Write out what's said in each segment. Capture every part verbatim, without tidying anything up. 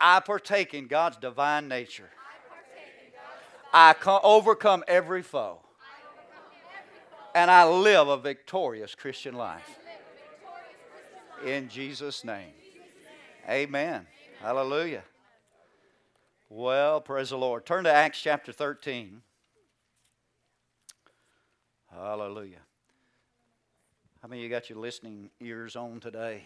I partake in God's divine nature. I co- overcome every foe. And I live a victorious Christian life. In Jesus' name. Amen. Hallelujah. Well, praise the Lord. Turn to Acts chapter thirteen. Hallelujah. How many of you got your listening ears on today?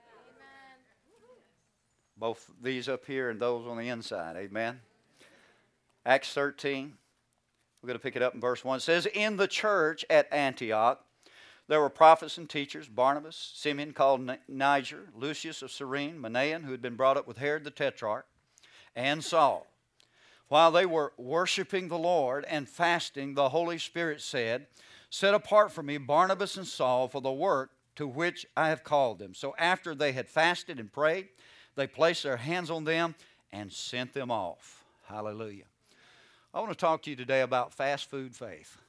Both these up here and those on the inside. Amen. Acts thirteen. We're going to pick it up in verse one. It says, in the church at Antioch, there were prophets and teachers, Barnabas, Simeon called Niger, Lucius of Cyrene, Manaen, who had been brought up with Herod the Tetrarch, and Saul. While they were worshiping the Lord and fasting, the Holy Spirit said, set apart for me Barnabas and Saul for the work to which I have called them. So after they had fasted and prayed, they placed their hands on them and sent them off. Hallelujah. I want to talk to you today about fast food faith.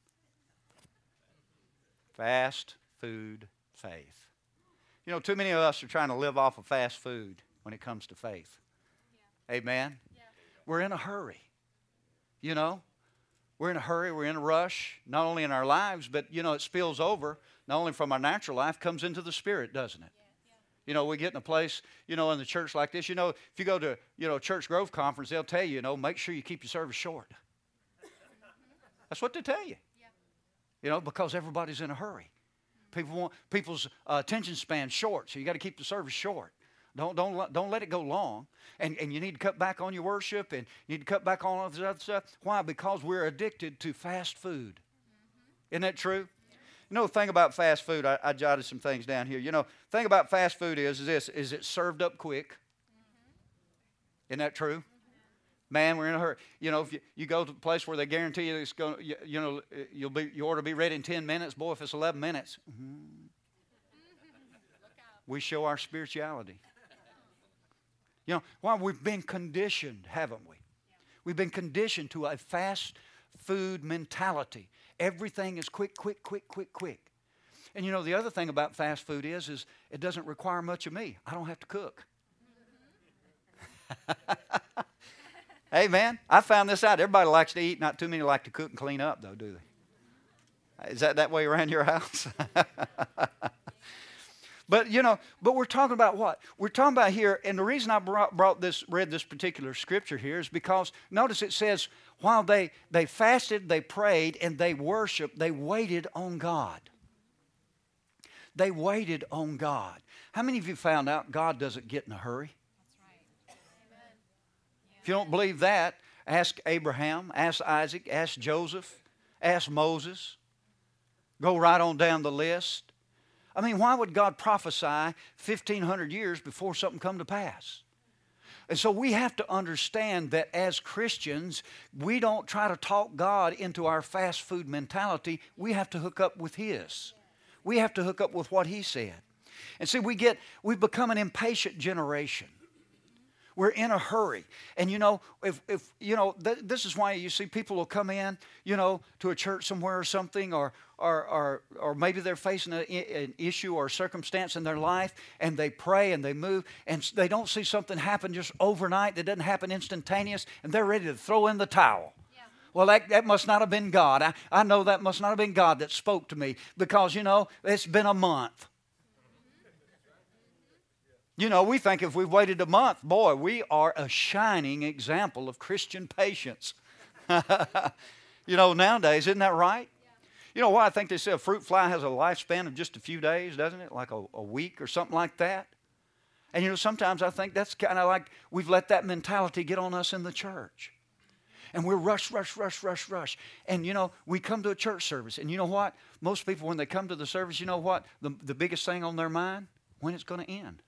Fast food faith. You know, too many of us are trying to live off of fast food when it comes to faith. Yeah. Amen? Yeah. We're in a hurry. You know, we're in a hurry, we're in a rush, not only in our lives, but, you know, it spills over, not only from our natural life, comes into the spirit, doesn't it? Yeah. You know, we get in a place, you know, in the church like this. You know, if you go to, you know, Church Grove Conference, they'll tell you, you know, make sure you keep your service short. That's what they tell you. Yeah. You know, because everybody's in a hurry. People want people's uh, attention span short, so you got to keep the service short. Don't don't don't let it go long. And and you need to cut back on your worship, and you need to cut back on all this other stuff. Why? Because we're addicted to fast food. Mm-hmm. Isn't that true? You know, the thing about fast food, I, I jotted some things down here. You know, the thing about fast food is, is this, is it's served up quick. Mm-hmm. Isn't that true? Mm-hmm. Man, we're in a hurry. You know, if you, you go to a place where they guarantee you it's going, you, you know, you'll be, your order will be ready in ten minutes. Boy, if it's eleven minutes, mm-hmm. we show our spirituality. You know, why? We've been conditioned, haven't we? We've been conditioned to a fast food mentality. Everything is quick, quick, quick, quick, quick. And you know, the other thing about fast food is, is it doesn't require much of me. I don't have to cook. Amen. I found this out. Everybody likes to eat. Not too many like to cook and clean up, though, do they? Is that that way around your house? But, you know, but we're talking about what? We're talking about here, and the reason I brought, brought this, read this particular scripture here is because, notice it says, while they, they fasted, they prayed, and they worshiped, they waited on God. They waited on God. How many of you found out God doesn't get in a hurry? That's right. Amen. If you don't believe that, ask Abraham, ask Isaac, ask Joseph, ask Moses. Go right on down the list. I mean, why would God prophesy fifteen hundred years before something come to pass? And so we have to understand that as Christians, we don't try to talk God into our fast food mentality. We have to hook up with His. We have to hook up with what He said. And see, we get, we've become an impatient generation. We're in a hurry. And you know, if, if you know, th- this is why you see people will come in, you know, to a church somewhere or something, or or or, or maybe they're facing a, an issue or circumstance in their life, and they pray and they move, and they don't see something happen just overnight that doesn't happen instantaneous, and they're ready to throw in the towel. Yeah. Well, that, that must not have been God. I, I know that must not have been God that spoke to me, because, you know, it's been a month. You know, we think if we've waited a month, boy, we are a shining example of Christian patience. You know, nowadays, isn't that right? Yeah. You know why I think they say a fruit fly has a lifespan of just a few days, doesn't it? Like a, a week or something like that. And, you know, sometimes I think that's kind of like we've let that mentality get on us in the church. And we're rush, rush, rush, rush, rush. And, you know, we come to a church service. And you know what? Most people, when they come to the service, you know what? The, the biggest thing on their mind? When it's going to end.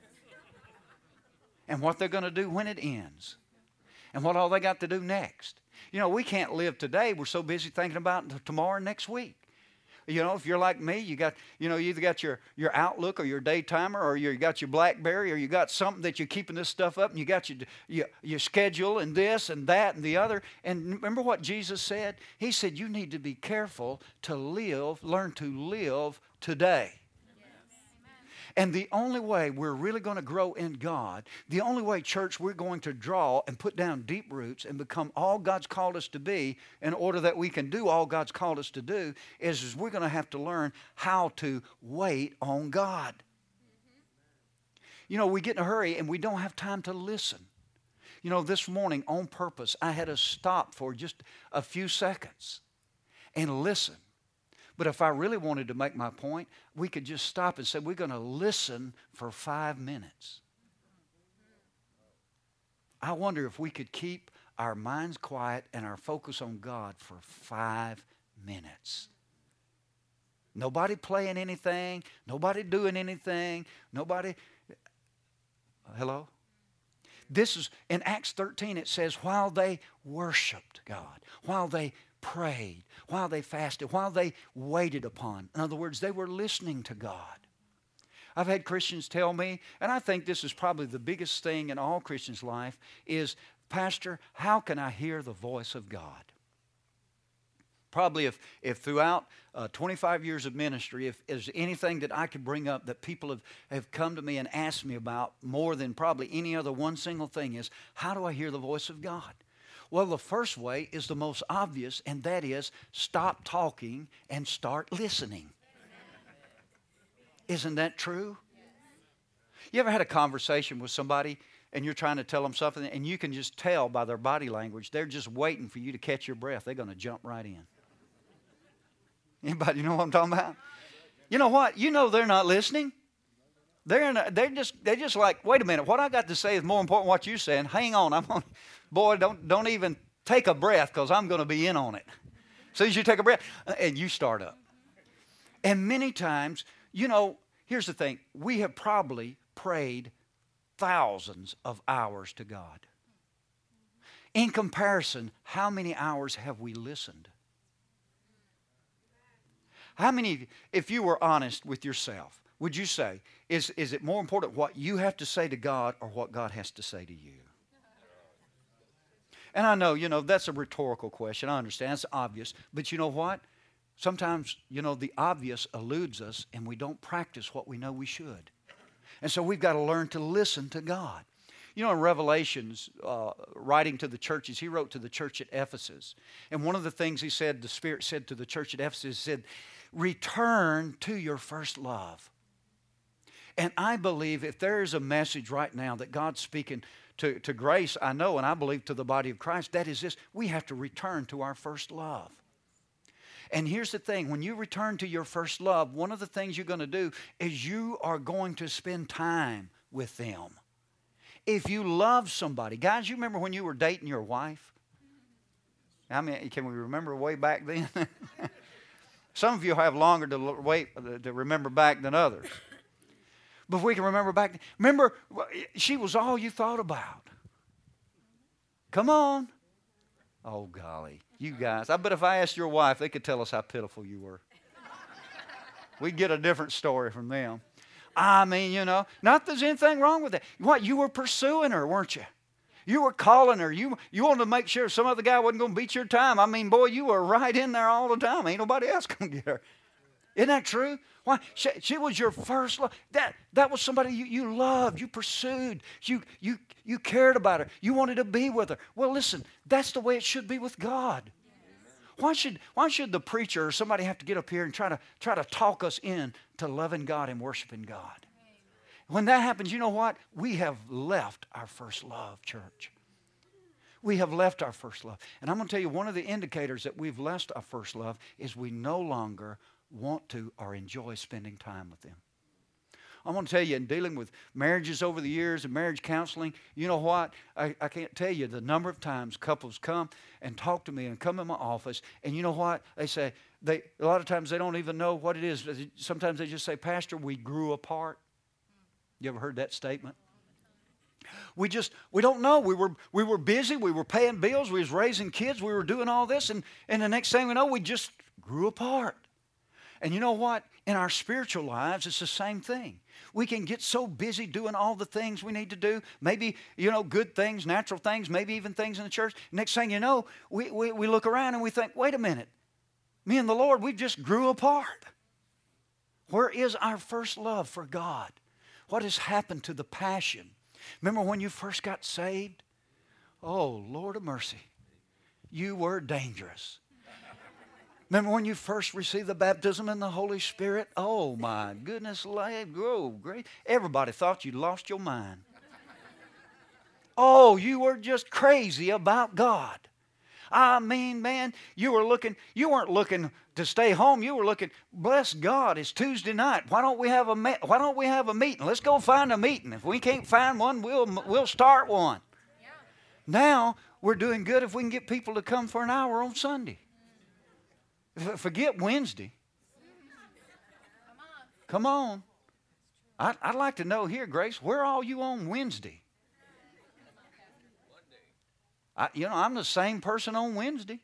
And what they're going to do when it ends. And what all they got to do next. You know, we can't live today. We're so busy thinking about tomorrow and next week. You know, if you're like me, you got, you know, you either got your, your Outlook or your Daytimer, or you got your BlackBerry, or you got something that you're keeping this stuff up, and you got your, your, your schedule and this and that and the other. And remember what Jesus said? He said, you need to be careful to live, learn to live today. And the only way we're really going to grow in God, the only way, church, we're going to draw and put down deep roots and become all God's called us to be in order that we can do all God's called us to do is, is we're going to have to learn how to wait on God. You know, we get in a hurry and we don't have time to listen. You know, this morning on purpose, I had to stop for just a few seconds and listen. But if I really wanted to make my point, we could just stop and say, we're going to listen for five minutes. I wonder if we could keep our minds quiet and our focus on God for five minutes. Nobody playing anything, nobody doing anything, nobody... Hello? This is, in Acts thirteen, it says, while they worshiped God, while they prayed, while they fasted, while they waited upon. In other words, they were listening to God. I've had Christians tell me, and I think this is probably the biggest thing in all Christians' life, is, Pastor, how can I hear the voice of God? Probably if, if throughout uh, twenty-five years of ministry, if there's anything that I could bring up that people have, have come to me and asked me about more than probably any other one single thing is, how do I hear the voice of God? Well, the first way is the most obvious, and that is stop talking and start listening. Isn't that true? You ever had a conversation with somebody and you're trying to tell them something and you can just tell by their body language, they're just waiting for you to catch your breath. They're going to jump right in. Anybody know what I'm talking about? You know what? You know they're not listening. They're in a, they're just they're just like, wait a minute, what I got to say is more important than what you're saying. Hang on, I'm on. Boy, don't don't even take a breath because I'm going to be in on it. As soon as you take a breath, and you start up. And many times, you know, here's the thing. We have probably prayed thousands of hours to God. In comparison, how many hours have we listened? How many, if you were honest with yourself, would you say, is, is it more important what you have to say to God or what God has to say to you? And I know, you know, that's a rhetorical question. I understand. It's obvious. But you know what? Sometimes, you know, the obvious eludes us and we don't practice what we know we should. And so we've got to learn to listen to God. You know, in Revelations, uh, writing to the churches, he wrote to the church at Ephesus. And one of the things he said, the Spirit said to the church at Ephesus, he said, return to your first love. And I believe if there is a message right now that God's speaking to, to Grace, I know, and I believe to the body of Christ, that is this: we have to return to our first love. And here's the thing, when you return to your first love, one of the things you're going to do is you are going to spend time with them. If you love somebody, guys, you remember when you were dating your wife? I mean, can we remember way back then? Some of you have longer to wait to remember back than others. But if we can remember back, remember, she was all you thought about. Come on. Oh, golly. You guys, I bet if I asked your wife, they could tell us how pitiful you were. We'd get a different story from them. I mean, you know, not that there's anything wrong with that. What, you were pursuing her, weren't you? You were calling her. You, you wanted to make sure some other guy wasn't going to beat your time. I mean, boy, you were right in there all the time. Ain't nobody else going to get her. Isn't that true? Why? She, she was your first love. That, that was somebody you, you loved, you pursued, you, you, you cared about her. You wanted to be with her. Well, listen, that's the way it should be with God. Why should, why should the preacher or somebody have to get up here and try to, try to talk us in to loving God and worshiping God? When that happens, you know what? We have left our first love, church. We have left our first love. And I'm going to tell you, one of the indicators that we've left our first love is we no longer want to or enjoy spending time with them. I'm going to tell you, in dealing with marriages over the years and marriage counseling, you know what? I, I can't tell you the number of times couples come and talk to me and come in my office, and you know what? They say, they a lot of times they don't even know what it is. Sometimes they just say, Pastor, we grew apart. You ever heard that statement? We just, we don't know. We were we were busy. We were paying bills. We was raising kids. We were doing all this, and, and the next thing we know, we just grew apart. And you know what? In our spiritual lives, it's the same thing. We can get so busy doing all the things we need to do, maybe, you know, good things, natural things, maybe even things in the church. Next thing you know, we, we, we look around and we think, wait a minute, me and the Lord, we just grew apart. Where is our first love for God? what has happened to the passion? Remember when you first got saved? Oh, Lord of mercy. You were dangerous. Remember when you first received the baptism in the Holy Spirit? Oh, my goodness, oh, great. Everybody thought you lost your mind. Oh, you were just crazy about God. I mean, man, you were looking, you weren't looking to stay home. You were looking, bless God, it's Tuesday night. Why don't we have a why don't we have a meeting? Let's go find a meeting. If we can't find one, we'll we'll start one. Yeah. Now we're doing good if we can get people to come for an hour on Sunday. Forget Wednesday. Come on. I, I'd like to know here, Grace, where are you on Wednesday? I, you know, I'm the same person on Wednesday.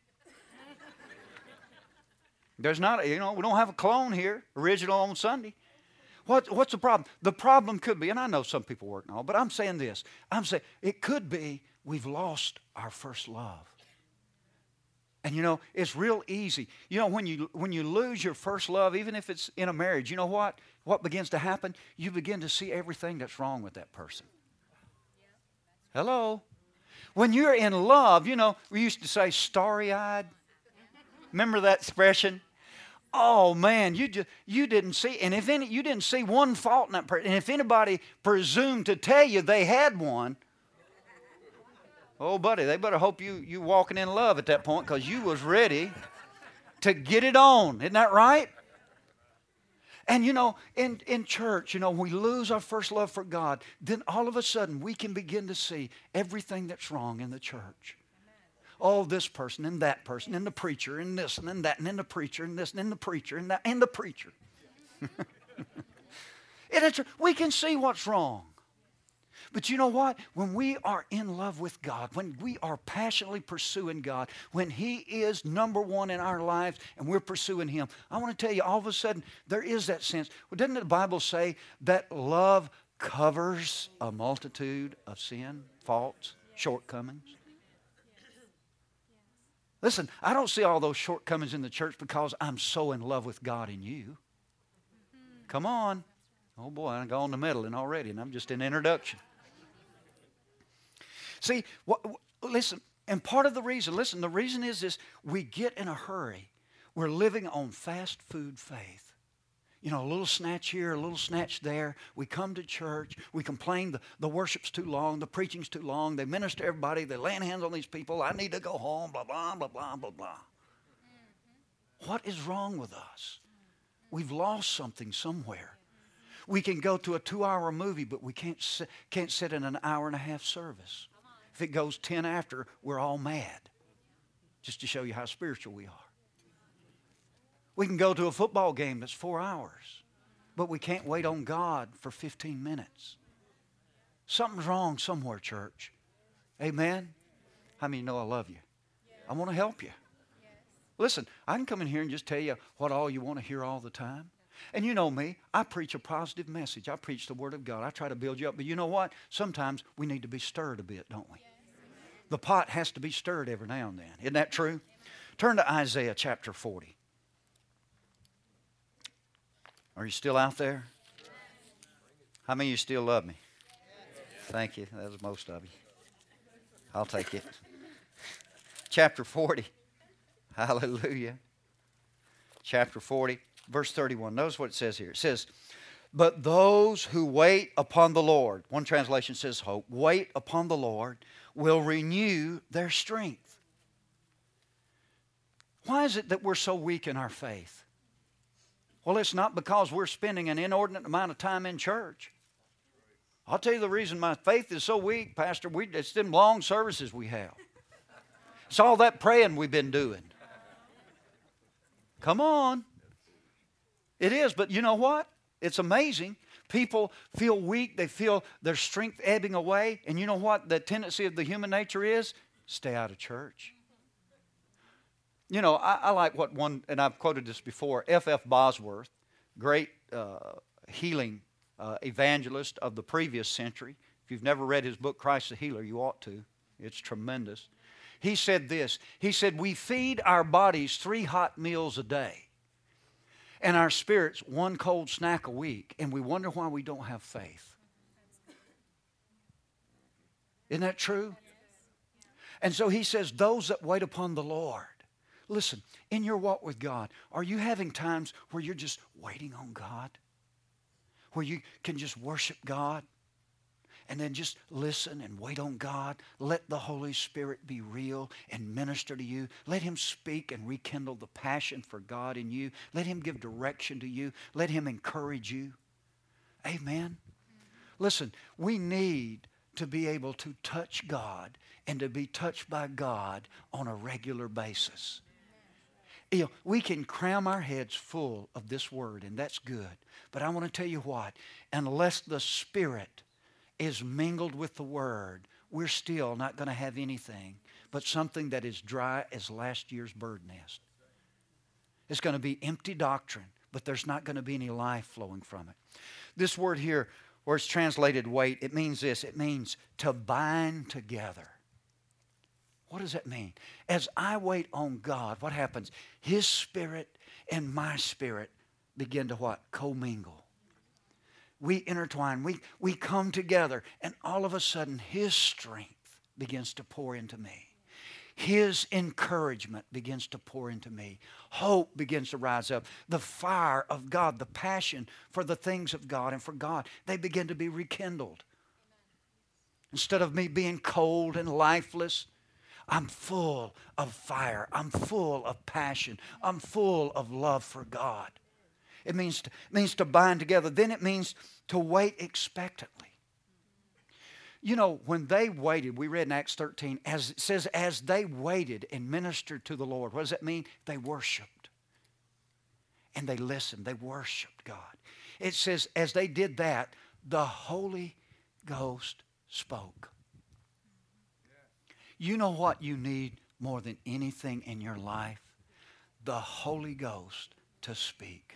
There's not, you know, we don't have a clone here, original on Sunday. What, what's the problem? The problem could be, and I know some people work and all, but I'm saying this. I'm saying it could be we've lost our first love. And you know, it's real easy. You know, when you when you lose your first love, even if it's in a marriage, you know what? What begins to happen? You begin to see everything that's wrong with that person. Hello? When you're in love, you know, we used to say starry-eyed. Remember that expression? Oh man, you just you didn't see, and if any you didn't see one fault in that person, and if anybody presumed to tell you they had one, oh buddy, they better hope you you walking in love at that point, because you was ready to get it on. Isn't that right? And you know, in, in church, you know, we lose our first love for God, then all of a sudden we can begin to see everything that's wrong in the church. Oh, this person and that person and the preacher and this and then that and then the preacher and this and then the preacher and that and the preacher. And it's, we can see what's wrong. But you know what? When we are in love with God, when we are passionately pursuing God, when He is number one in our lives and we're pursuing Him, I want to tell you, all of a sudden, there is that sense. Well, doesn't the Bible say that love covers a multitude of sin, faults, shortcomings? Listen, I don't see all those shortcomings in the church because I'm so in love with God and you. Come on. Oh boy, I've gone to meddling already, and I'm just in introduction. See, what, listen, and part of the reason, listen, the reason is this, we get in a hurry. We're living on fast food faith. You know, a little snatch here, a little snatch there. We come to church. We complain the, the worship's too long, the preaching's too long. They minister to everybody. They laying hands on these people. I need to go home, blah, blah, blah, blah, blah, blah. Mm-hmm. What is wrong with us? We've lost something somewhere. We can go to a two-hour movie, but we can't sit, can't sit in an hour and a half service. If it goes ten after, we're all mad. Just to show you how spiritual we are. We can go to a football game that's four hours, but we can't wait on God for fifteen minutes. Something's wrong somewhere, church. Amen? How many know I love you? I want to help you. Listen, I can come in here and just tell you what all you want to hear all the time. And you know me, I preach a positive message. I preach the Word of God. I try to build you up. But you know what? Sometimes we need to be stirred a bit, don't we? The pot has to be stirred every now and then. Isn't that true? Turn to Isaiah chapter forty. Are you still out there? How many of you still love me? Thank you. That was most of you. I'll take it. Chapter forty. Hallelujah. Chapter forty, verse thirty-one. Notice what it says here. It says, but those who wait upon the Lord, one translation says hope, wait upon the Lord, will renew their strength. Why is it that we're so weak in our faith? Well, it's not because we're spending an inordinate amount of time in church. I'll tell you the reason my faith is so weak, Pastor. We, it's them long services we have. It's all that praying we've been doing. Come on. It is, but you know what? It's amazing. People feel weak. They feel their strength ebbing away. And you know what the tendency of the human nature is? Stay out of church. You know, I, I like what one, and I've quoted this before, F F Bosworth, great uh, healing uh, evangelist of the previous century. If you've never read his book, Christ the Healer, you ought to. It's tremendous. He said this. He said, we feed our bodies three hot meals a day and our spirits one cold snack a week, and we wonder why we don't have faith. Isn't that true? And so he says, those that wait upon the Lord. Listen, in your walk with God, are you having times where you're just waiting on God? Where you can just worship God? And then just listen and wait on God. Let the Holy Spirit be real and minister to you. Let Him speak and rekindle the passion for God in you. Let Him give direction to you. Let Him encourage you. Amen. Listen, we need to be able to touch God and to be touched by God on a regular basis. You know, we can cram our heads full of this word, and that's good. But I want to tell you what, unless the Spirit is mingled with the word, we're still not going to have anything but something that is dry as last year's bird nest. It's going to be empty doctrine, but there's not going to be any life flowing from it. This word here, where it's translated wait, it means this. It means to bind together. What does that mean? As I wait on God, what happens? His Spirit and my spirit begin to what? Commingle. We intertwine. We, we come together. And all of a sudden, His strength begins to pour into me. His encouragement begins to pour into me. Hope begins to rise up. The fire of God, the passion for the things of God and for God, they begin to be rekindled. Instead of me being cold and lifeless, I'm full of fire. I'm full of passion. I'm full of love for God. It means to, it means to bind together. Then it means to wait expectantly. You know, when they waited, we read in Acts thirteen, as it says, as they waited and ministered to the Lord. What does that mean? They worshiped. And they listened. They worshiped God. It says, as they did that, the Holy Ghost spoke. You know what you need more than anything in your life? The Holy Ghost to speak.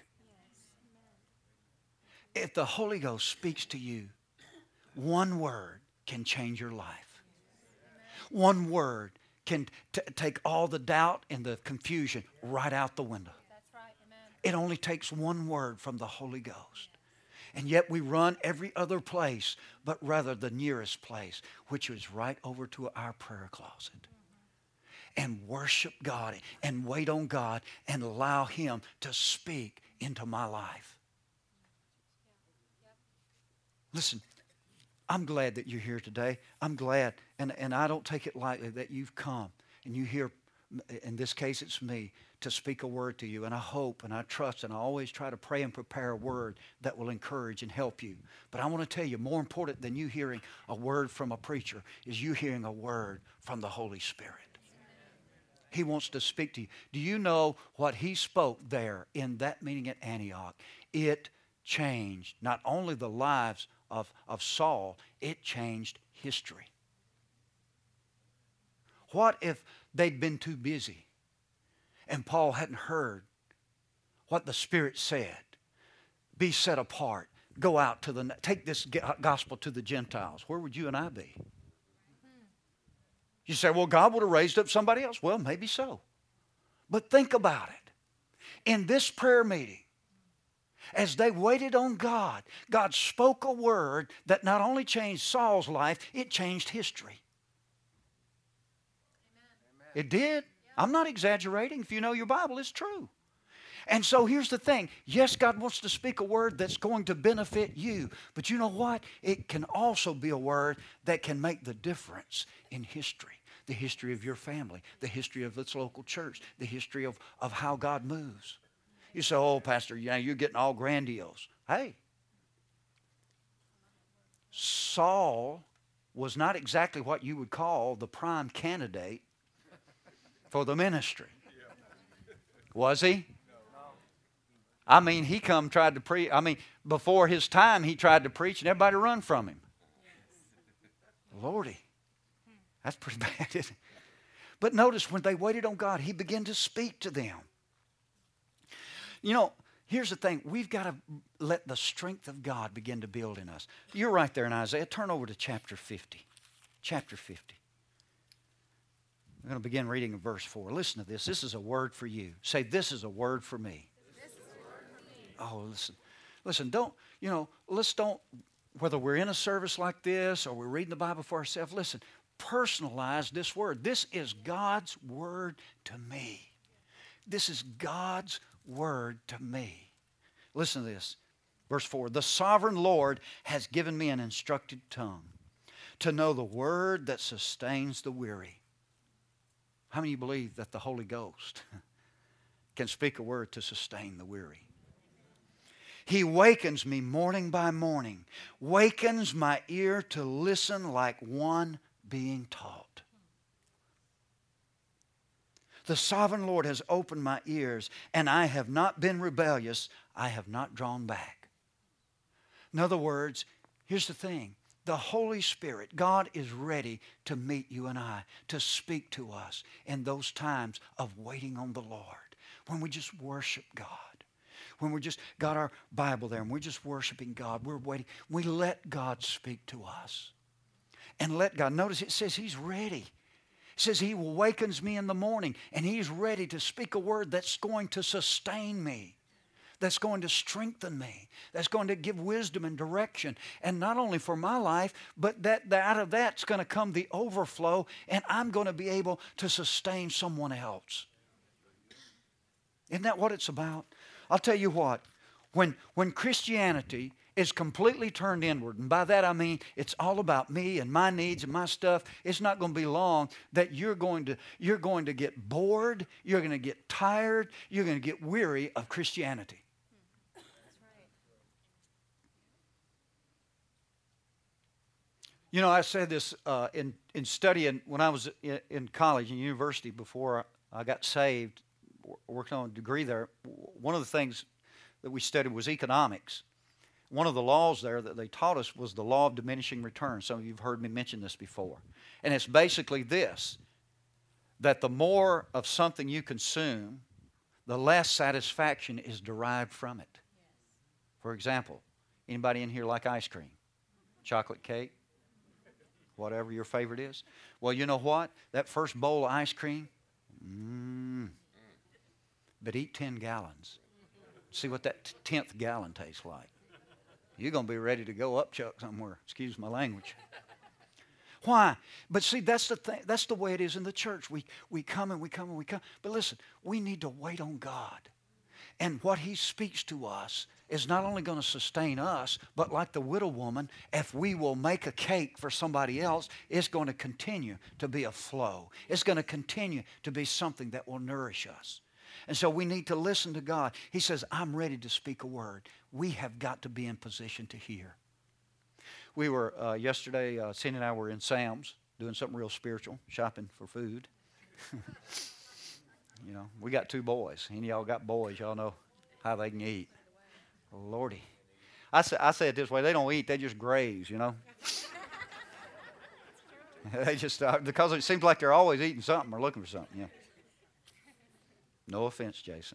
If the Holy Ghost speaks to you, one word can change your life. One word can t- take all the doubt and the confusion right out the window. That's right. Amen. It only takes one word from the Holy Ghost. And yet we run every other place, but rather the nearest place, which is right over to our prayer closet. And worship God and wait on God and allow Him to speak into my life. Listen, I'm glad that you're here today. I'm glad, and, and I don't take it lightly that you've come and you hear, in this case it's me, to speak a word to you. And I hope and I trust and I always try to pray and prepare a word that will encourage and help you. But I want to tell you, more important than you hearing a word from a preacher is you hearing a word from the Holy Spirit. He wants to speak to you. Do you know what He spoke there in that meeting at Antioch? It changed not only the lives of, of Saul, it changed history. What if they'd been too busy and Paul hadn't heard what the Spirit said? Be set apart. Go out to the, take this gospel to the Gentiles. Where would you and I be? You say, well, God would have raised up somebody else. Well, maybe so. But think about it. In this prayer meeting, as they waited on God, God spoke a word that not only changed Saul's life, it changed history. Amen. It did. I'm not exaggerating. If you know your Bible, it's true. And so here's the thing. Yes, God wants to speak a word that's going to benefit you. But you know what? It can also be a word that can make the difference in history. The history of your family. The history of this local church. The history of, of how God moves. You say, oh, Pastor, you know, you're getting all grandiose. Hey. Saul was not exactly what you would call the prime candidate for the ministry. Was he? I mean, he come tried to preach. I mean, before his time, he tried to preach and everybody run from him. Lordy, that's pretty bad, isn't it? But notice when they waited on God, He began to speak to them. You know, here's the thing. We've got to let the strength of God begin to build in us. You're right there in Isaiah. Turn over to chapter fifty. Chapter fifty. I'm going to begin reading in verse four. Listen to this. This is a word for you. Say, this is a word for me. This is a word for me. Oh, listen. Listen, don't, you know, let's don't whether we're in a service like this or we're reading the Bible for ourselves, listen, personalize this word. This is God's word to me. This is God's word to me. Listen to this. Verse four, the sovereign Lord has given me an instructed tongue to know the word that sustains the weary. How many of you believe that the Holy Ghost can speak a word to sustain the weary? He wakens me morning by morning, wakens my ear to listen like one being taught. The sovereign Lord has opened my ears, and I have not been rebellious. I have not drawn back. In other words, here's the thing. The Holy Spirit, God is ready to meet you and I, to speak to us in those times of waiting on the Lord, when we just worship God. When we're just got our Bible there and we're just worshiping God, we're waiting. We let God speak to us. And let God, notice it says He's ready. It says He awakens me in the morning and He's ready to speak a word that's going to sustain me, that's going to strengthen me, that's going to give wisdom and direction. And not only for my life, but that, that out of that's going to come the overflow, and I'm going to be able to sustain someone else. Isn't that what it's about? I'll tell you what, when, when Christianity is completely turned inward, and by that I mean it's all about me and my needs and my stuff, it's not going to be long that you're going to, you're going to get bored, you're going to get tired, you're going to get weary of Christianity. That's right. You know, I said this uh, in, in studying when I was in, in college and university before I got saved, working on a degree there. One of the things that we studied was economics. One of the laws there that they taught us was the law of diminishing returns. Some of you have heard me mention this before. And it's basically this, that the more of something you consume, the less satisfaction is derived from it. Yes. For example, anybody in here like ice cream? Chocolate cake? Whatever your favorite is? Well, you know what? That first bowl of ice cream, mmm. But eat ten gallons. See what that tenth gallon tastes like. You're going to be ready to go up chuck somewhere. Excuse my language. Why? But see, that's the thing. That's the way it is in the church. We, we come and we come and we come. But listen, we need to wait on God. And what He speaks to us is not only going to sustain us, but like the widow woman, if we will make a cake for somebody else, it's going to continue to be a flow. It's going to continue to be something that will nourish us. And so we need to listen to God. He says, I'm ready to speak a word. We have got to be in position to hear. We were, uh, yesterday, uh, Cindy and I were in Sam's doing something real spiritual, shopping for food. You know, we got two boys. Any of y'all got boys, y'all know how they can eat. Lordy. I say, I say it this way, they don't eat, they just graze, you know. They just, uh, because it seems like they're always eating something or looking for something, yeah. No offense, Jason.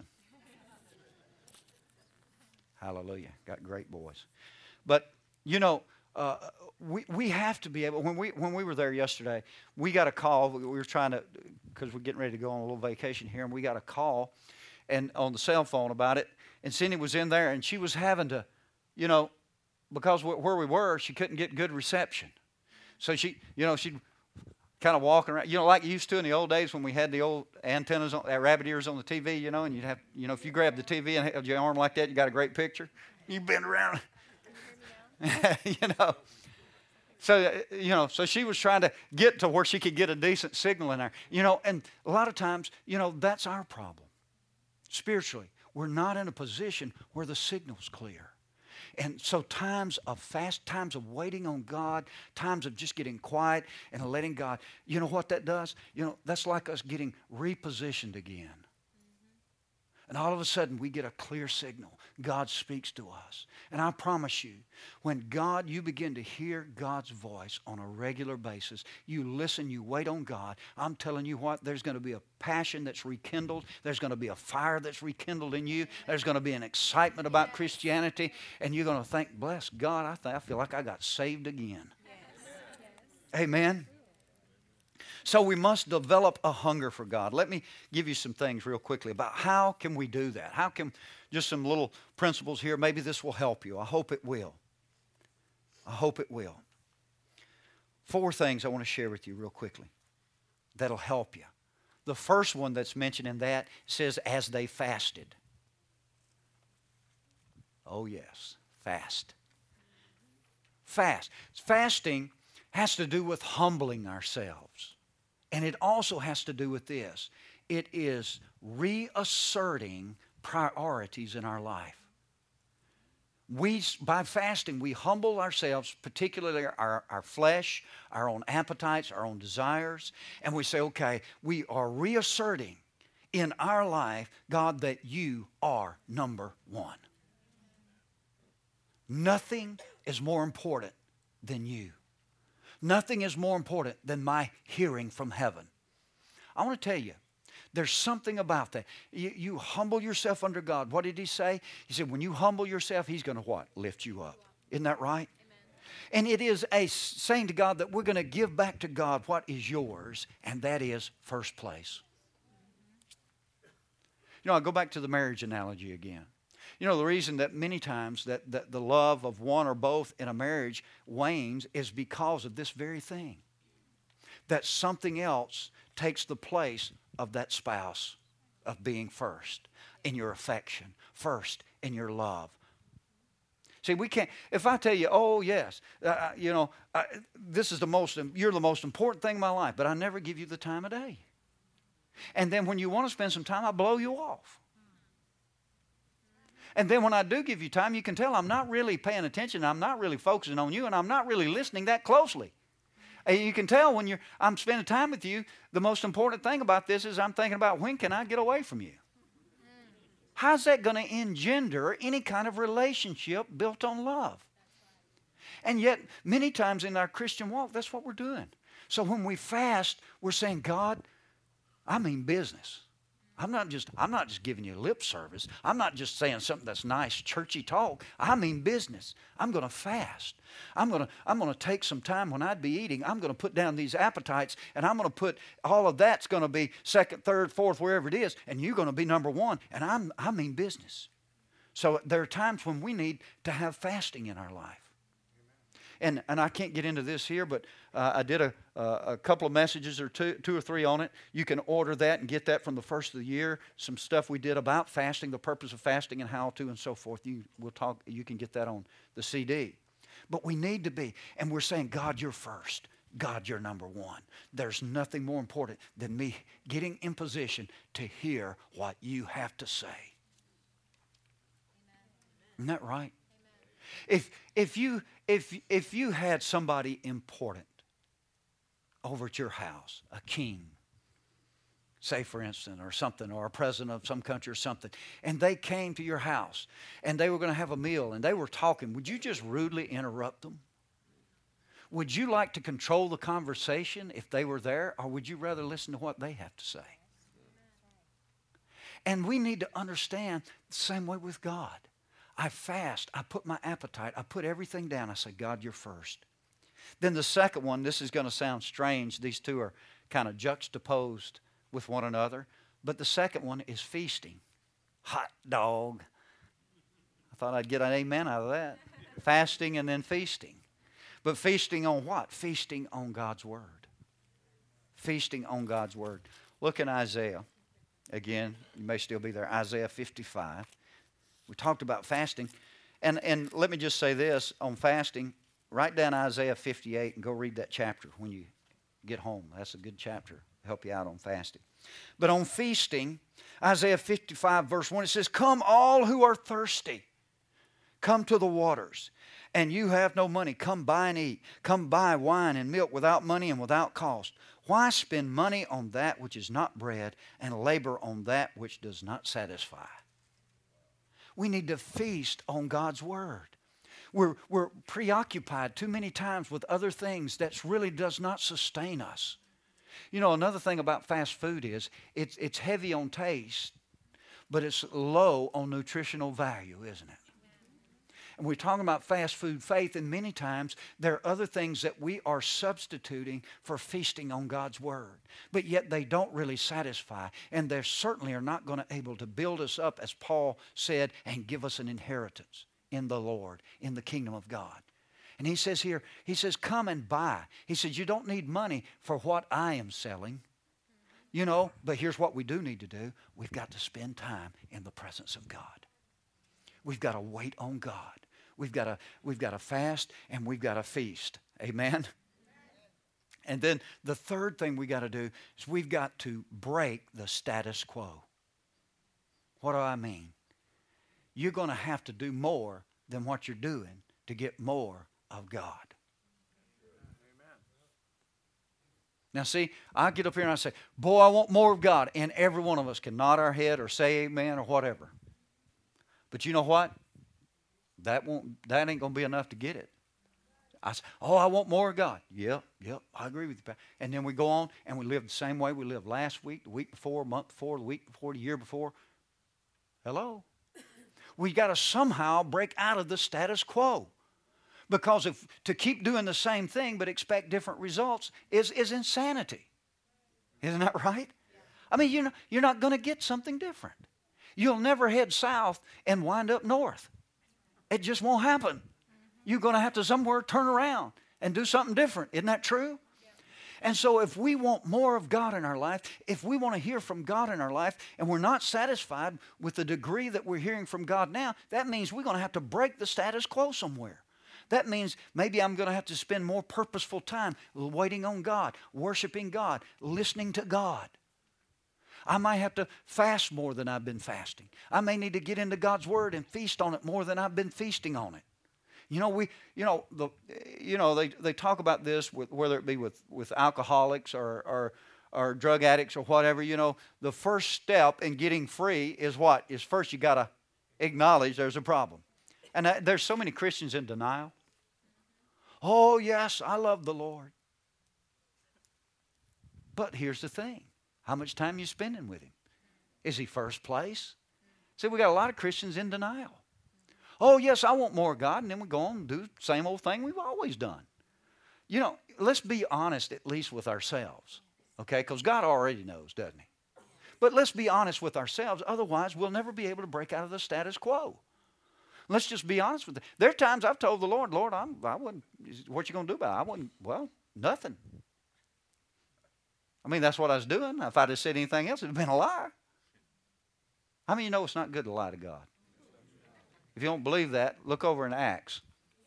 Hallelujah. Got great boys. But, you know, uh, we we have to be able, when we when we were there yesterday, we got a call. We were trying to, because we're getting ready to go on a little vacation here, and we got a call and on the cell phone about it. And Cindy was in there, and she was having to, you know, because where we were, she couldn't get good reception. So she, you know, she'd kind of walking around, you know, like you used to in the old days when we had the old antennas, on, uh, rabbit ears on the T V, you know, and you'd have, you know, if you grab the T V and held your arm like that, you got a great picture. You bend around, you know. So, uh, you know, so she was trying to get to where she could get a decent signal in there, you know, and a lot of times, you know, that's our problem. Spiritually, we're not in a position where the signal's clear. And so times of fast, times of waiting on God, times of just getting quiet and letting God, you know what that does? You know, that's like us getting repositioned again. Mm-hmm. And all of a sudden we get a clear signal. God speaks to us. And I promise you, when God, you begin to hear God's voice on a regular basis, you listen, you wait on God, I'm telling you what, there's going to be a passion that's rekindled. There's going to be a fire that's rekindled in you. There's going to be an excitement about Christianity. And you're going to think, bless God, I, th- I feel like I got saved again. Yes. Amen. So we must develop a hunger for God. Let me give you some things real quickly about how can we do that. How can, just some little principles here. Maybe this will help you. I hope it will. I hope it will. Four things I want to share with you real quickly that'll help you. The first one that's mentioned in that says, as they fasted. Oh yes, fast. Fast. Fasting has to do with humbling ourselves. And it also has to do with this. It is reasserting priorities in our life. We, by fasting, we humble ourselves, particularly our, our flesh, our own appetites, our own desires, and we say, okay, we are reasserting in our life, God, that you are number one. Nothing is more important than you. Nothing is more important than my hearing from heaven. I want to tell you, there's something about that. You, you humble yourself under God. What did he say? He said, when you humble yourself, he's going to what? Lift you up. Isn't that right? Amen. And it is a saying to God that we're going to give back to God what is yours, and that is first place. You know, I'll go back to the marriage analogy again. You know, the reason that many times that, that the love of one or both in a marriage wanes is because of this very thing. That something else takes the place of that spouse, of being first in your affection, first in your love. See, we can't, if I tell you, oh yes, uh, you know, uh, this is the most, you're the most important thing in my life, but I never give you the time of day. And then when you want to spend some time, I blow you off. And then when I do give you time, you can tell I'm not really paying attention, I'm not really focusing on you, and I'm not really listening that closely. And you can tell when you're, I'm spending time with you, the most important thing about this is I'm thinking about when can I get away from you? How's that going to engender any kind of relationship built on love? And yet, many times in our Christian walk, that's what we're doing. So when we fast, we're saying, God, I mean business. I'm not just, I'm not just giving you lip service. I'm not just saying something that's nice, churchy talk. I mean business. I'm going to fast. I'm going to, I'm going to take some time when I'd be eating. I'm going to put down these appetites, and I'm going to put all of that's going to be second, third, fourth, wherever it is, and you're going to be number one. And I'm, I mean business. So there are times when we need to have fasting in our life. And and I can't get into this here, but uh, I did a, uh, a couple of messages or two, two or three on it. You can order that and get that from the first of the year. Some stuff we did about fasting, the purpose of fasting and how to and so forth. You we'll talk. You can get that on the C D. But we need to be, and we're saying, God, you're first. God, you're number one. There's nothing more important than me getting in position to hear what you have to say. Amen. Isn't that right? If if you if if you had somebody important over at your house, a king, say for instance, or something, or a president of some country or something, and they came to your house and they were going to have a meal and they were talking, would you just rudely interrupt them? Would you like to control the conversation if they were there, or would you rather listen to what they have to say? And we need to understand the same way with God. I fast. I put my appetite. I put everything down. I say, God, you're first. Then the second one, this is going to sound strange. These two are kind of juxtaposed with one another. But the second one is feasting. Hot dog. I thought I'd get an amen out of that. Fasting and then feasting. But feasting on what? Feasting on God's Word. Feasting on God's Word. Look in Isaiah. Again, you may still be there. Isaiah fifty-five. We talked about fasting. And, and let me just say this on fasting. Write down Isaiah fifty-eight and go read that chapter when you get home. That's a good chapter to help you out on fasting. But on feasting, Isaiah fifty-five verse one, it says, come all who are thirsty. Come to the waters. And you have no money, come buy and eat. Come buy wine and milk without money and without cost. Why spend money on that which is not bread and labor on that which does not satisfy? We need to feast on God's Word. We're, we're preoccupied too many times with other things that really does not sustain us. You know, another thing about fast food is it's, it's heavy on taste, but it's low on nutritional value, isn't it? And we're talking about fast food faith, and many times there are other things that we are substituting for feasting on God's Word. But yet they don't really satisfy, and they certainly are not going to be able to build us up, as Paul said, and give us an inheritance in the Lord, in the kingdom of God. And he says here, he says, come and buy. He says, you don't need money for what I am selling. You know, but here's what we do need to do. We've got to spend time in the presence of God. We've got to wait on God. We've got to, we've got to fast and we've got to feast. Amen? And then the third thing we got to do is we've got to break the status quo. What do I mean? You're going to have to do more than what you're doing to get more of God. Now see, I get up here and I say, boy, I want more of God. And every one of us can nod our head or say amen or whatever. But you know what? That won't, that ain't going to be enough to get it. I say, oh, I want more of God. Yep, yep, I agree with you. And then we go on and we live the same way we lived last week, the week before, month before, the week before, the year before. Hello? We got to somehow break out of the status quo. Because if to keep doing the same thing but expect different results is, is insanity. Isn't that right? I mean, you're not, you're not going to get something different. You'll never head south and wind up north. It just won't happen. You're going to have to somewhere turn around and do something different. Isn't that true? And so if we want more of God in our life, if we want to hear from God in our life, and we're not satisfied with the degree that we're hearing from God now, that means we're going to have to break the status quo somewhere. That means maybe I'm going to have to spend more purposeful time waiting on God, worshiping God, listening to God. I might have to fast more than I've been fasting. I may need to get into God's Word and feast on it more than I've been feasting on it. You know, we, you know, the, you know, they, they talk about this with, whether it be with, with alcoholics or, or, or drug addicts or whatever. You know, the first step in getting free is what? Is first you got to acknowledge there's a problem. And I, there's so many Christians in denial. Oh, yes, I love the Lord. But here's the thing. How much time are you spending with Him? Is He first place? See, we got a lot of Christians in denial. Oh, yes, I want more of God. And then we go on and do the same old thing we've always done. You know, let's be honest at least with ourselves. Okay? Because God already knows, doesn't He? But let's be honest with ourselves. Otherwise, we'll never be able to break out of the status quo. Let's just be honest with it. There are times I've told the Lord, Lord, I'm, I wouldn't, what you going to do about it? I wouldn't, well, nothing. I mean, that's what I was doing. If I'd have said anything else, it would have been a lie. How many of you know it's not good to lie to God? If you don't believe that, look over in Acts.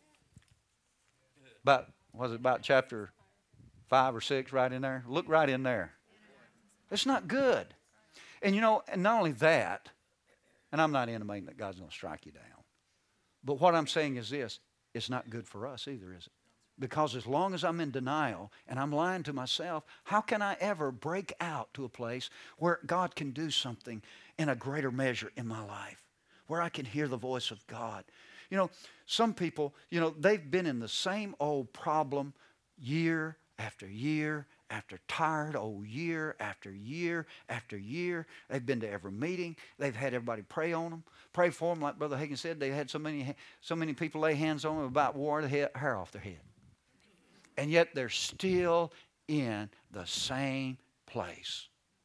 About, was it about chapter five or six right in there? Look right in there. It's not good. And you know, and not only that, and I'm not intimating that God's going to strike you down. But what I'm saying is this, it's not good for us either, is it? Because as long as I'm in denial and I'm lying to myself, how can I ever break out to a place where God can do something in a greater measure in my life? Where I can hear the voice of God. You know, some people, you know, they've been in the same old problem year after year after tired old year after year after year. They've been to every meeting. They've had everybody pray on them, pray for them. Like Brother Hagin said, they had so many, so many people lay hands on them about wore the hair, hair off their head. And yet they're still in the same place.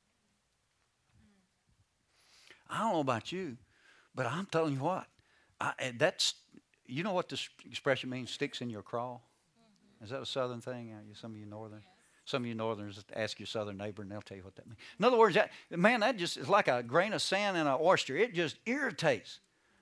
I don't know about you, but I'm telling you what, I, that's, you know what this expression means, sticks in your craw? Is that a southern thing? Some of you northern? Some of you northerners ask your southern neighbor and they'll tell you what that means. In other words, that, man, that just is like a grain of sand in an oyster. It just irritates.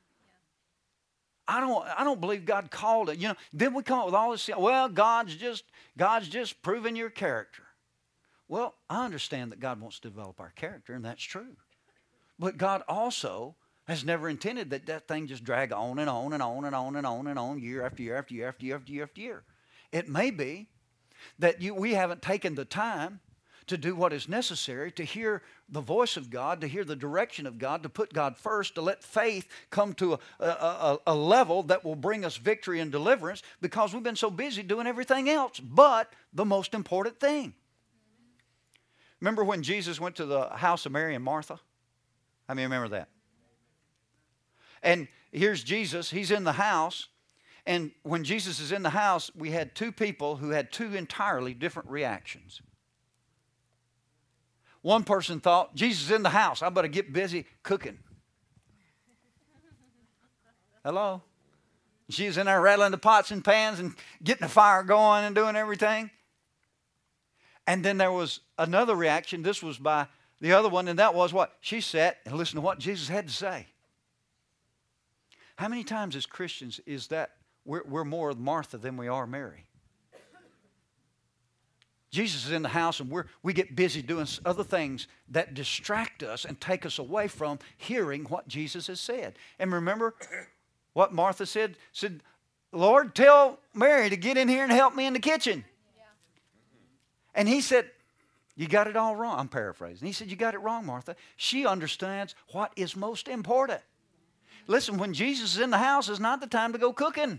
I don't, I don't believe God called it. You know, then we come up with all this, well, God's just, God's just proving your character. Well, I understand that God wants to develop our character, and that's true. But God also has never intended that that thing just drag on and on and on and on and on and on year after year after year after year after year after year. It may be that you, we haven't taken the time to do what is necessary, to hear the voice of God, to hear the direction of God, to put God first, to let faith come to a, a, a level that will bring us victory and deliverance, because we've been so busy doing everything else but the most important thing. Remember when Jesus went to the house of Mary and Martha? How many remember that? And here's Jesus. He's in the house. And when Jesus is in the house, we had two people who had two entirely different reactions. One person thought, Jesus is in the house. I better get busy cooking. Hello? She's in there rattling the pots and pans and getting the fire going and doing everything. And then there was another reaction. This was by the other one, and that was what? She sat and listened to what Jesus had to say. How many times as Christians is that we're, we're more Martha than we are Mary? Jesus is in the house and we're, we get busy doing other things that distract us and take us away from hearing what Jesus has said. And remember what Martha said? Said, Lord, tell Mary to get in here and help me in the kitchen. Yeah. And he said, you got it all wrong. I'm paraphrasing. He said, you got it wrong, Martha. She understands what is most important. Listen, when Jesus is in the house, it's not the time to go cooking.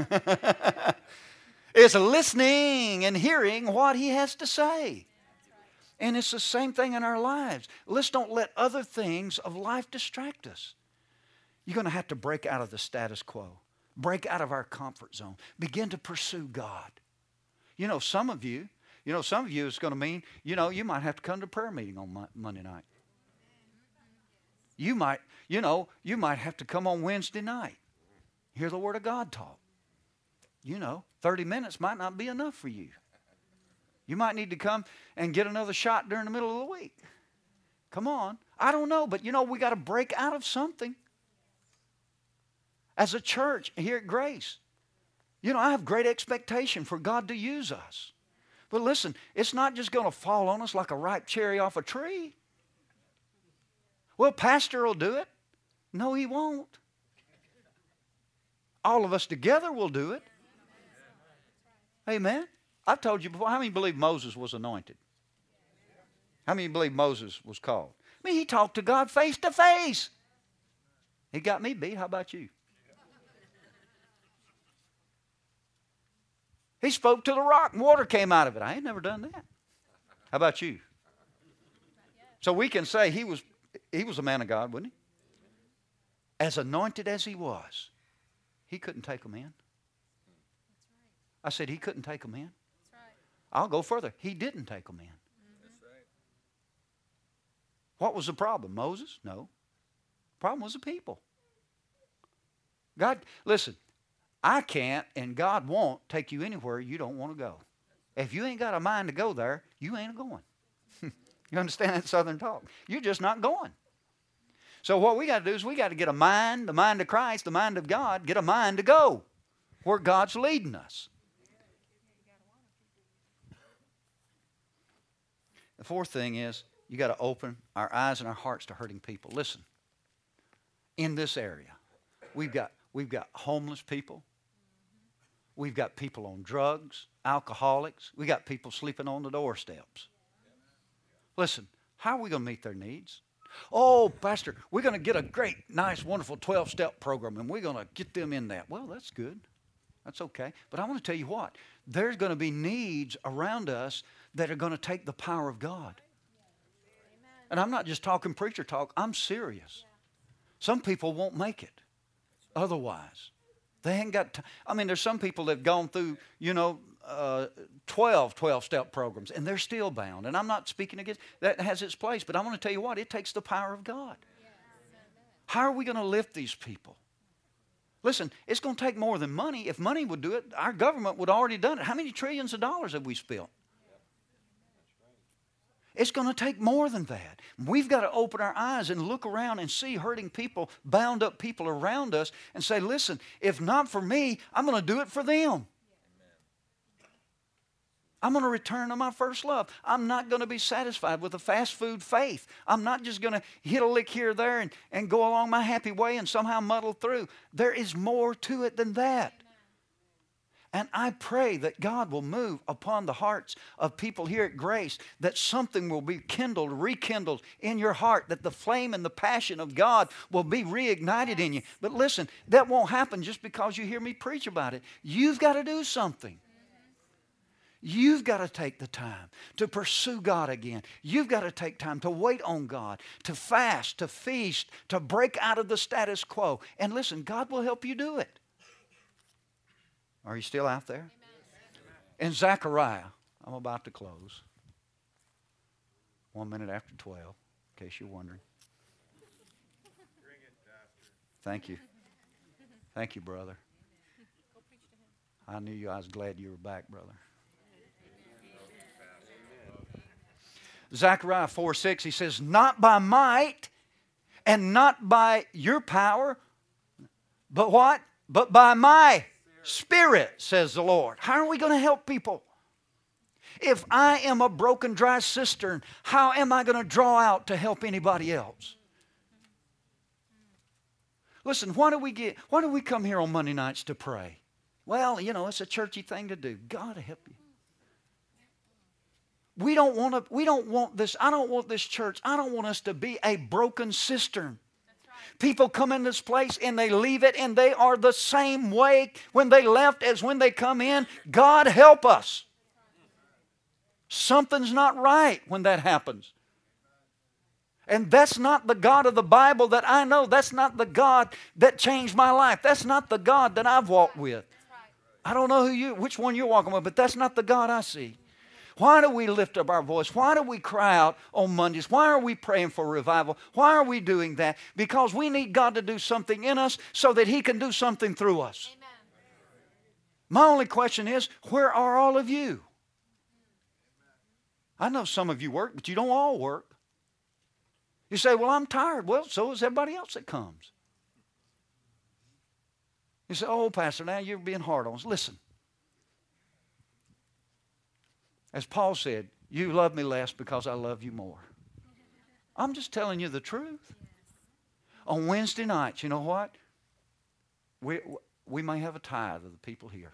It's listening and hearing what he has to say. And it's the same thing in our lives. Let's don't let other things of life distract us. You're going to have to break out of the status quo. Break out of our comfort zone. Begin to pursue God. You know, some of you, you know, some of you it's going to mean, you know, you might have to come to prayer meeting on Monday night. You might, you know, you might have to come on Wednesday night. Hear the Word of God taught. You know, thirty minutes might not be enough for you. You might need to come and get another shot during the middle of the week. Come on. I don't know, but you know, we got to break out of something. As a church here at Grace, you know, I have great expectation for God to use us. But listen, it's not just going to fall on us like a ripe cherry off a tree. Well, pastor will do it. No, he won't. All of us together will do it. Amen. I've told you before, how many believe Moses was anointed? How many believe Moses was called? I mean, he talked to God face to face. He got me beat. How about you? He spoke to the rock and water came out of it. I ain't never done that. How about you? So we can say he was, he was a man of God, wasn't he? As anointed as he was, he couldn't take them in. I said he couldn't take them in. That's right. I'll go further. He didn't take them in. Mm-hmm. That's right. What was the problem? Moses? No. The problem was the people. God, listen, I can't and God won't take you anywhere you don't want to go. If you ain't got a mind to go there, you ain't going. You understand that Southern talk? You're just not going. So what we got to do is we got to get a mind, the mind of Christ, the mind of God, get a mind to go where God's leading us. The fourth thing is you got to open our eyes and our hearts to hurting people. Listen, in this area, we've got we've got homeless people. We've got people on drugs, alcoholics. We got people sleeping on the doorsteps. Listen, how are we going to meet their needs? Oh, Pastor, we're going to get a great, nice, wonderful twelve-step program, and we're going to get them in that. Well, that's good. That's okay. But I want to tell you what. There's going to be needs around us that are going to take the power of God. Amen. And I'm not just talking preacher talk. I'm serious. Yeah. Some people won't make it otherwise. They ain't got time. I mean, there's some people that have gone through, you know, uh, twelve twelve-step programs, and they're still bound. And I'm not speaking against, that has its place. But I want to tell you what, it takes the power of God. Yes. How are we going to lift these people? Listen, it's going to take more than money. If money would do it, our government would have already done it. How many trillions of dollars have we spent? It's going to take more than that. We've got to open our eyes and look around and see hurting people, bound up people around us and say, listen, if not for me, I'm going to do it for them. I'm going to return to my first love. I'm not going to be satisfied with a fast food faith. I'm not just going to hit a lick here or there and, and go along my happy way and somehow muddle through. There is more to it than that. And I pray that God will move upon the hearts of people here at Grace, that something will be kindled, rekindled in your heart, that the flame and the passion of God will be reignited in you. But listen, that won't happen just because you hear me preach about it. You've got to do something. You've got to take the time to pursue God again. You've got to take time to wait on God, to fast, to feast, to break out of the status quo. And listen, God will help you do it. Are you still out there? Amen. In Zechariah, I'm about to close. One minute after twelve, in case you're wondering. Thank you. Thank you, brother. I knew you. I was glad you were back, brother. Zechariah four six, he says, not by might and not by your power, but what? But by my Spirit, says the Lord. How are we going to help people? If I am a broken, dry cistern, how am I going to draw out to help anybody else? Listen, why do we get? Why do we come here on Monday nights to pray? Well, you know, it's a churchy thing to do. God help you. We don't want to. We don't want this. I don't want this church. I don't want us to be a broken cistern. People come in this place and they leave it and they are the same way when they left as when they come in. God help us. Something's not right when that happens. And that's not the God of the Bible that I know. That's not the God that changed my life. That's not the God that I've walked with. I don't know who you, which one you're walking with, but that's not the God I see. Why do we lift up our voice? Why do we cry out on Mondays? Why are we praying for revival? Why are we doing that? Because we need God to do something in us so that He can do something through us. Amen. My only question is, where are all of you? I know some of you work, but you don't all work. You say, well, I'm tired. Well, so is everybody else that comes. You say, oh, Pastor, now you're being hard on us. Listen. As Paul said, you love me less because I love you more. I'm just telling you the truth. On Wednesday nights, you know what? We, we may have a tithe of the people here.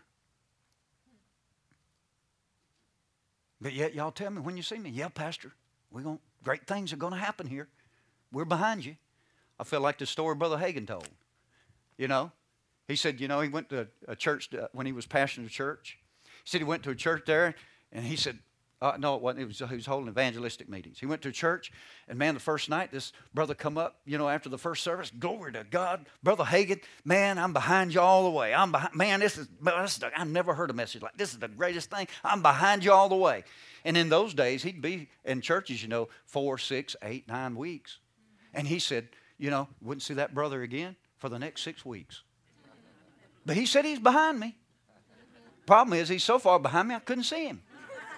But yet y'all tell me when you see me, yeah, Pastor, we're going great things are going to happen here. We're behind you. I feel like the story Brother Hagin told. You know, he said, you know, he went to a church to, when he was pastoring a church. He said he went to a church there. And he said, uh, no, it wasn't. It was, he was holding evangelistic meetings. He went to church, and man, the first night, this brother come up, you know, after the first service, glory to God. Brother Hagin, man, I'm behind you all the way. I'm behind, man, this is, this is the, I've never heard a message like this. This is the greatest thing. I'm behind you all the way. And in those days, he'd be in churches, you know, four, six, eight, nine weeks. And he said, you know, wouldn't see that brother again for the next six weeks. But he said he's behind me. Problem is, he's so far behind me, I couldn't see him.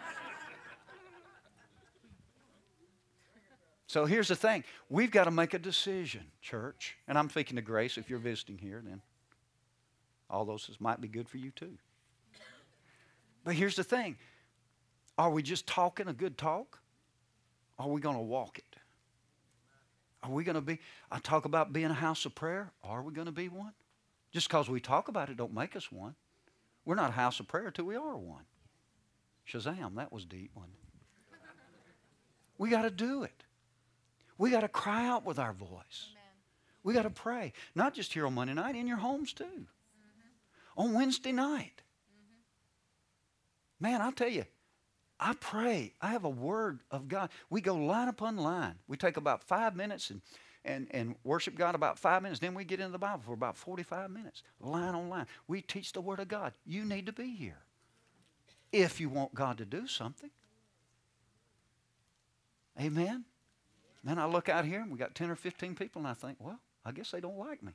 So here's the thing. We've got to make a decision, church. And I'm speaking to Grace. If you're visiting here, then all those might be good for you too. But here's the thing. Are we just talking a good talk? Are we going to walk it? Are we going to be, I talk about being a house of prayer. Are we going to be one? Just because we talk about it don't make us one. We're not a house of prayer till we are one. Shazam, that was deep one. We got to do it. We got to cry out with our voice. Amen. We got to pray. Not just here on Monday night, in your homes too. Mm-hmm. On Wednesday night. Mm-hmm. Man, I'll tell you, I pray. I have a word of God. We go line upon line. We take about five minutes and, and, and worship God about five minutes. Then we get into the Bible for about forty-five minutes. Line on line. We teach the Word of God. You need to be here if you want God to do something. Amen? Then I look out here and we got ten or fifteen people and I think, well, I guess they don't like me.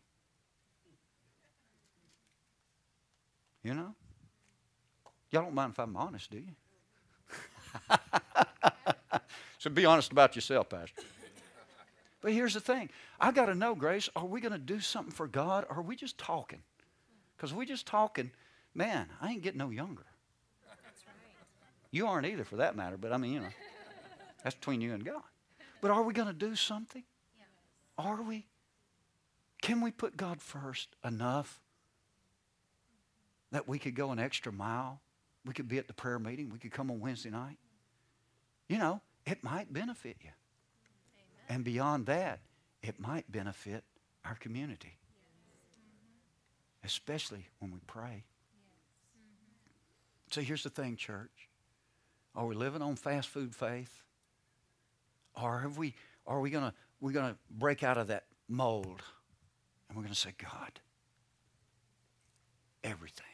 You know? Y'all don't mind if I'm honest, do you? So be honest about yourself, Pastor. But here's the thing. I got to know, Grace, are we going to do something for God or are we just talking? Because we just talking, man, I ain't getting no younger. That's right. You aren't either for that matter, but I mean, you know, that's between you and God. But are we going to do something? Yes. Are we? Can we put God first enough that we could go an extra mile? We could be at the prayer meeting. We could come on Wednesday night. You know, it might benefit you. Amen. And beyond that, it might benefit our community. Yes. Mm-hmm. Especially when we pray. Yes. Mm-hmm. So here's the thing, church. Are we living on fast food faith? Or have we, are we gonna we're gonna break out of that mold and we're gonna say, God, everything.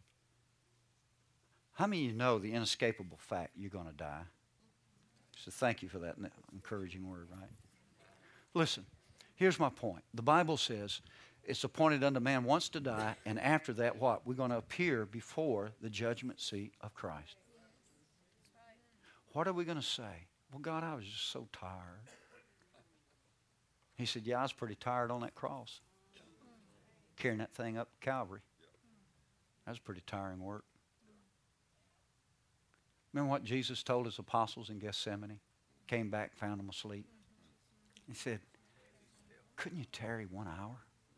How many of you know the inescapable fact you're gonna die? So thank you for that encouraging word, right? Listen, here's my point. The Bible says it's appointed unto man once to die, and after that, what? We're going to appear before the judgment seat of Christ. What are we going to say? Well, God, I was just so tired. He said, yeah, I was pretty tired on that cross, carrying that thing up to Calvary. That was pretty tiring work. Remember what Jesus told his apostles in Gethsemane? Came back, found them asleep. He said, couldn't you tarry one hour?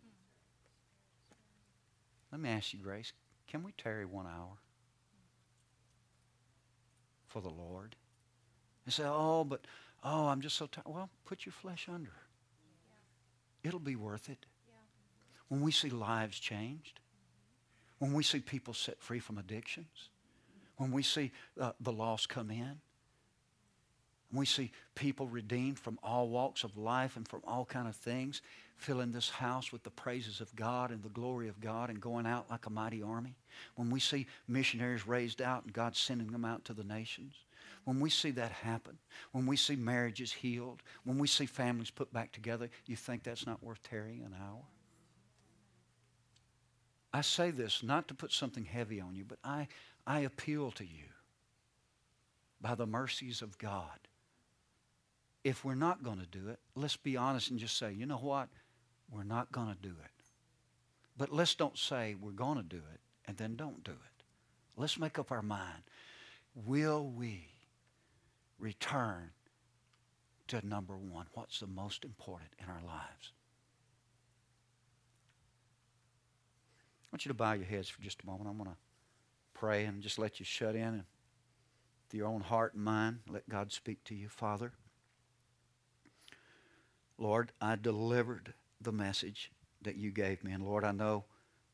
Let me ask you, Grace, can we tarry one hour for the Lord? And say, oh, but, oh, I'm just so tired. Well, put your flesh under. Yeah. It'll be worth it. Yeah. When we see lives changed, when we see people set free from addictions, when we see uh, the lost come in, when we see people redeemed from all walks of life and from all kind of things, filling this house with the praises of God and the glory of God and going out like a mighty army, when we see missionaries raised out and God sending them out to the nations, when we see that happen, when we see marriages healed, when we see families put back together, you think that's not worth tarrying an hour? I say this not to put something heavy on you, but I, I appeal to you by the mercies of God. If we're not going to do it, let's be honest and just say, you know what? We're not going to do it. But let's don't say we're going to do it and then don't do it. Let's make up our mind. Will we return to number one? What's the most important in our lives? I want you to bow your heads for just a moment. I'm going to pray and just let you shut in and with your own heart and mind, let God speak to you. Father, Lord, I delivered the message that you gave me. And Lord, I know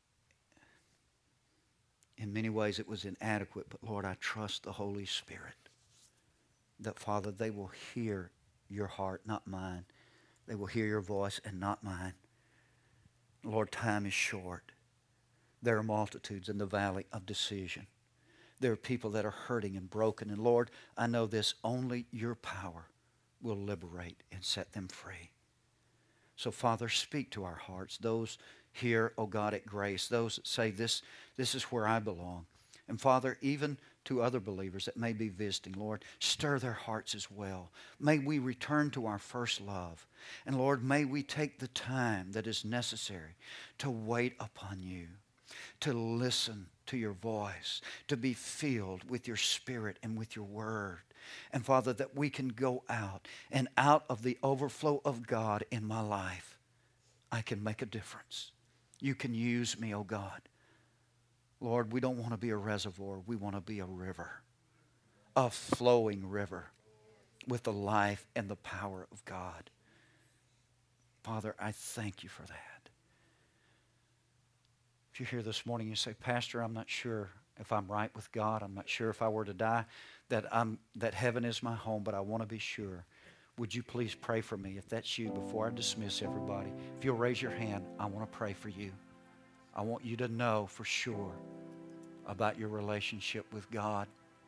in many ways it was inadequate, but Lord, I trust the Holy Spirit that, Father, they will hear your heart, not mine. They will hear your voice and not mine. Lord, time is short. There are multitudes in the valley of decision. There are people that are hurting and broken. And Lord, I know this, only your power will liberate and set them free. So, Father, speak to our hearts. Those here, oh God, at Grace, those that say this, this is where I belong. And Father, even to other believers that may be visiting, Lord, stir their hearts as well. May we return to our first love. And Lord, may we take the time that is necessary to wait upon you, to listen to your voice, to be filled with your Spirit and with your word. And Father, that we can go out, and out of the overflow of God in my life, I can make a difference. You can use me, oh God. Lord, we don't want to be a reservoir. We want to be a river, a flowing river with the life and the power of God. Father, I thank you for that. If you're here this morning and you say, Pastor, I'm not sure if I'm right with God. I'm not sure if I were to die that I'm that heaven is my home, but I want to be sure. Would you please pray for me if that's you before I dismiss everybody? If you'll raise your hand, I want to pray for you. I want you to know for sure about your relationship with God.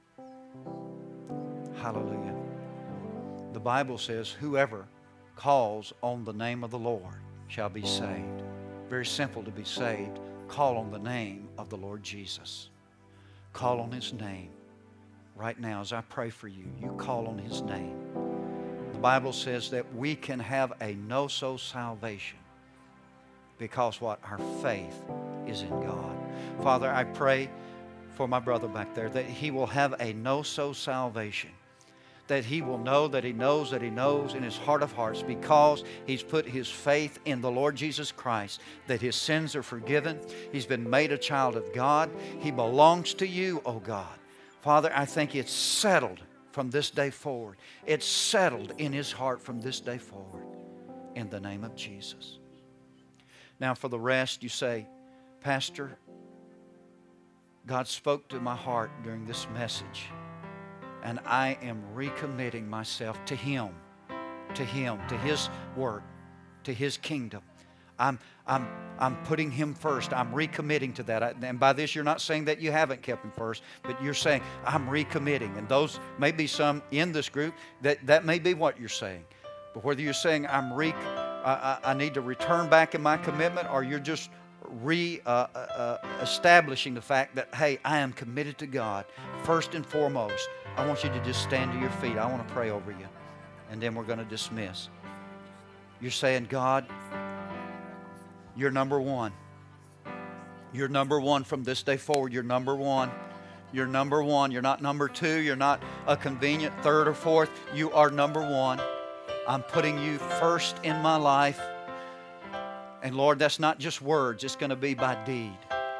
Hallelujah. The Bible says, whoever calls on the name of the Lord shall be saved. Very simple to be saved. Call on the name of the Lord Jesus. Call on His name. Right now, as I pray for you, you call on His name. The Bible says that we can have a no-so salvation because what? Our faith is in God. Father, I pray for my brother back there that he will have a no-so salvation, that he will know that he knows that he knows in his heart of hearts because he's put his faith in the Lord Jesus Christ, that his sins are forgiven. He's been made a child of God. He belongs to you, oh God. Father, I think it's settled from this day forward. It's settled in his heart from this day forward in the name of Jesus. Now for the rest, you say, Pastor, God spoke to my heart during this message, and I am recommitting myself to Him, to Him, to His work, to His kingdom. I'm, I'm, I'm putting Him first. I'm recommitting to that. And by this, you're not saying that you haven't kept Him first, but you're saying, I'm recommitting. And those may be some in this group that that may be what you're saying. But whether you're saying, I'm re- I, I, I need to return back in my commitment, or you're just re-establishing uh, uh, the fact that, hey, I am committed to God. First and foremost, I want you to just stand to your feet. I want to pray over you. And then we're going to dismiss. You're saying, God, you're number one. You're number one from this day forward. You're number one. You're number one. You're not number two. You're not a convenient third or fourth. You are number one. I'm putting you first in my life. And Lord, that's not just words. It's going to be by deed.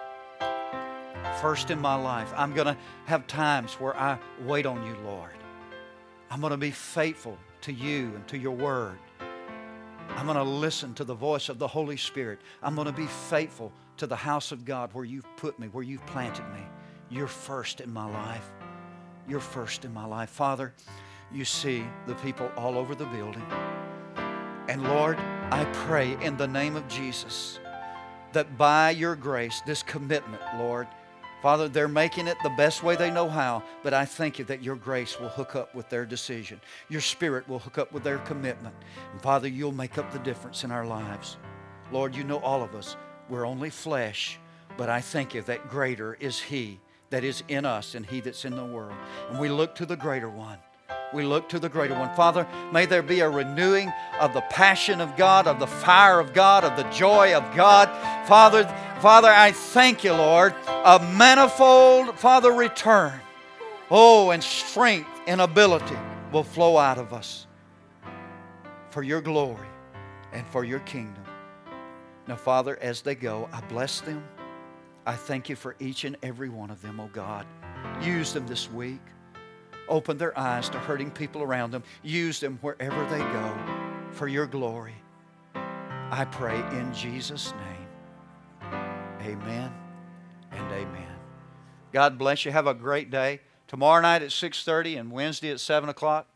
First in my life. I'm going to have times where I wait on you, Lord. I'm going to be faithful to you and to your word. I'm going to listen to the voice of the Holy Spirit. I'm going to be faithful to the house of God where you've put me, where you've planted me. You're first in my life. You're first in my life. Father, you see the people all over the building. And Lord, I pray in the name of Jesus that by your grace, this commitment, Lord, Father, they're making it the best way they know how, but I thank you that your grace will hook up with their decision. Your Spirit will hook up with their commitment. And Father, you'll make up the difference in our lives. Lord, you know all of us. We're only flesh, but I thank you that greater is He that is in us and He that's in the world. And we look to the greater one. We look to the greater one. Father, may there be a renewing of the passion of God, of the fire of God, of the joy of God. Father, Father, I thank you, Lord, a manifold, Father, return. Oh, and strength and ability will flow out of us for your glory and for your kingdom. Now, Father, as they go, I bless them. I thank you for each and every one of them, oh God. Use them this week. Open their eyes to hurting people around them. Use them wherever they go for your glory. I pray in Jesus' name. Amen and amen. God bless you. Have a great day. Tomorrow night at six thirty and Wednesday at seven o'clock.